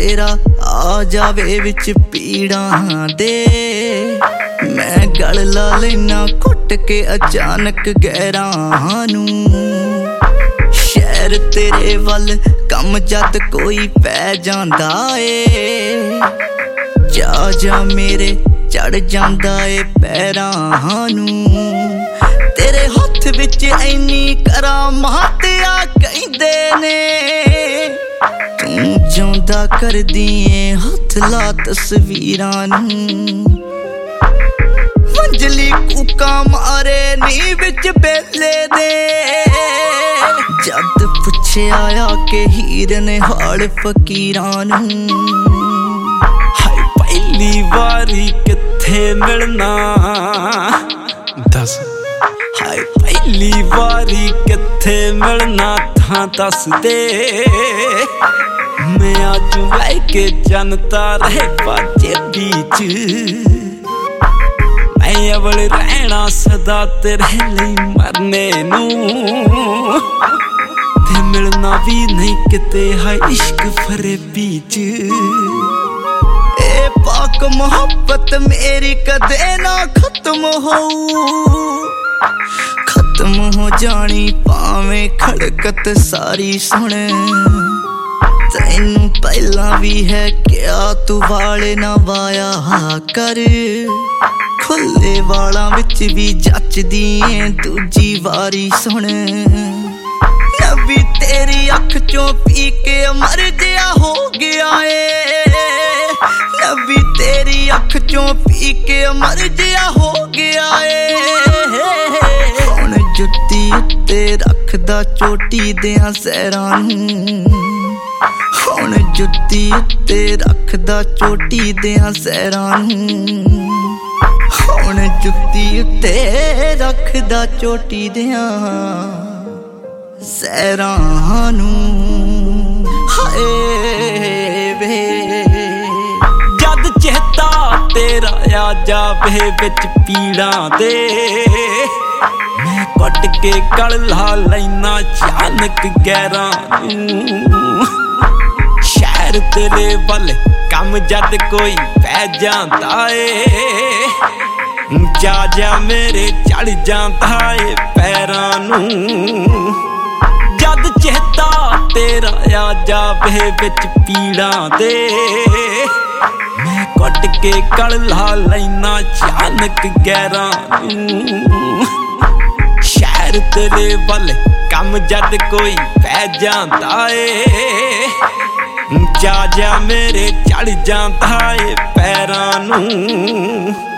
तेरा आ जावे विच पीड़ां दे। मैं गल ला लेना घुट के अचानक गैरां नूं। शहर तेरे वल कम जद कोई पै जांदा ए। जा जा मेरे चढ़ जांदा ए पैरां नूं। तेरे हत्थ विच इन्नी करामात आ कहिंदे ने। तू जांदा करदी ऐ हत्थ ला तस्वीरां नूं। मंजली कूका मारे नी विच बेले दे। जद पुछे आया के हीर ने हाल फकीरां नूं। हाय पहली वारी किथे मिलना दस। हाय पहली वारी किथे मिलना था दस दे। मैं आज लैके जनता रहे बाजे बीच। मैं अवल रहना सदा तेरे लिए मरने नूं। ते मिलना भी नहीं किते हाय इश्क फरे बीच। ए पाक मोहब्बत मेरी कदे ना खत्म हो। खत्म हो जानी पावें खड़कत सारी सुन। तैनू पहला भी है क्या तू वाले ना वाया कर। खुले वाला विच भी जचदी ऐ दूजी वारी सुन। नबी तेरी अख चों पी के मर जिया हो गया ए। नबी तेरी अख चों पी के मर जिया हो गया ए। हुण जुत्ती उत्ते रखदा चोटी देआं सैरां नूं। हुण जुत्ती उत्ते रखदा चोटी देआं सैरां नूं। हुण जुत्ती उत्ते रखदा चोटी देआं सैरां नूं। हाय वे जद चेता तेरा आ जावे विच पीड़ां दे। मैं कुट के गल ला लैना अचानक गैरां नूं। शहर तेरे वल कम जद कोई पै जांदा ए। जा जा मेरे चढ़ जांदा ए पैरां नूं। जद चेता तेरा आ जावे विच पीड़ां दे। मैं कुट के गल ला लैना अचानक गैरां नूं। शहर तेरे वल कम जद कोई पै जांदा ए। जा जा मेरे चढ़ जांदा ए पैरां नूं।